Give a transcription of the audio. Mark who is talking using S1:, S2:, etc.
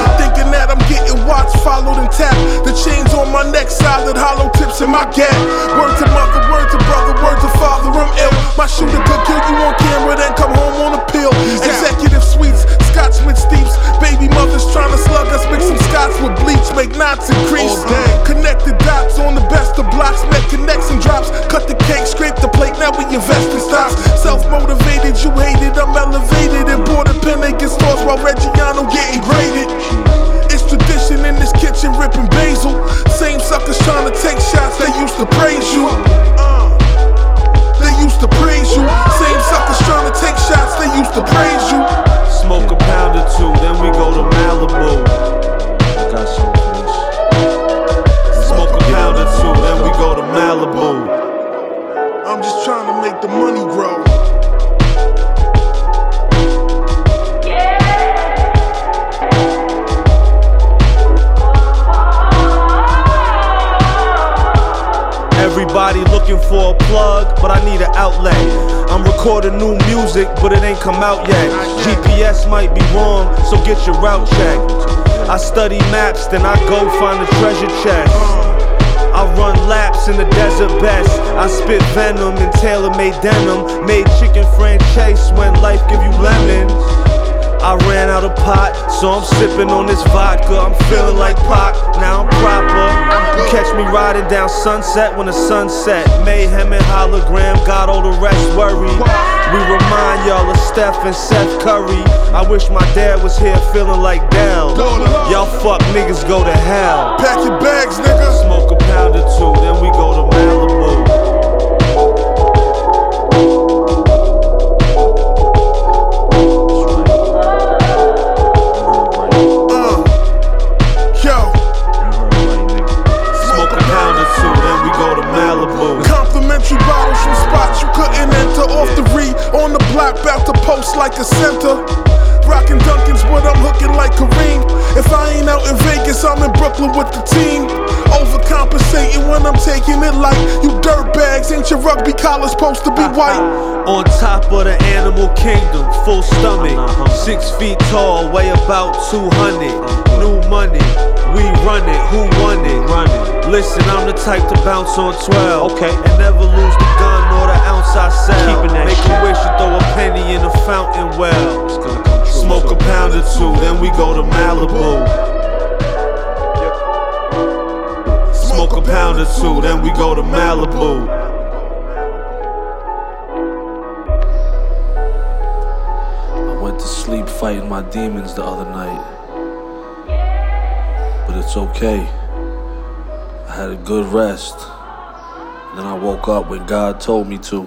S1: Thinking that I'm getting watched, followed and tapped. The chains on my neck, solid, hollow tips in my gap. Word to mother, word to brother, word to father, I'm ill. My shooter could kill you on camera, then come home on a pill. Executive suites, Scotchman steeps. Baby mothers trying to slug us, mix some scotch with bleach, make knots increase. Connect the dots on the best of blocks, make connects and drops. Cut the cake, scrape the plate, now we invest in stocks. Self-motivated, you hated, I'm elevated. Imported pen making stores while Reggiano getting graded. It's tradition in this kitchen, ripping basil. Same suckers trying to take shots, they used to praise you. They used to praise you. Same suckers trying to take shots, they used to praise you.
S2: Smoke a pound or two, then we go to Malibu. I got some fish. Smoke a pound or two, then we go to Malibu.
S1: I'm just trying to make the money grow.
S2: Everybody looking for a plug, but I need an outlet. I'm recording new music, but it ain't come out yet. GPS might be wrong, so get your route checked. I study maps, then I go find the treasure chest. I run laps in the desert best. I spit venom and tailor-made denim. Made chicken franchise when life give you lemons. I ran out of pot, so I'm sipping on this vodka. I'm feeling like Pac, now I'm proper. You catch me riding down Sunset when the sun set. Mayhem and hologram, got all the rest worried. We remind y'all of Steph and Seth Curry. I wish my dad was here feeling like Dell. Y'all fuck niggas go to hell.
S1: Pack your bags, nigga.
S2: Smoke a pound or two, then we go to Malibu.
S1: Complimentary bottles from spots you couldn't enter. Off the re, on the block, bout to post like a center. Rockin' Dunkin's, but I'm hooking like Kareem. If I ain't out in Vegas, I'm in Brooklyn with the team. Overcompensating when I'm taking it light. You dirtbags, ain't your rugby collars supposed to be white?
S2: On top of the animal kingdom, full stomach, 6 feet tall, weigh about 200. New money, we run it, who won it? Listen, I'm the type to bounce on 12, okay, and never lose the gun or the ounce I sell. Make a wish and throw a penny in a fountain well. Smoke a pound or two, then we go to Malibu. Smoke a pound or two, then we go to Malibu. I went to sleep fighting my demons the other night, but it's okay. I had a good rest. Then I woke up when God told me to.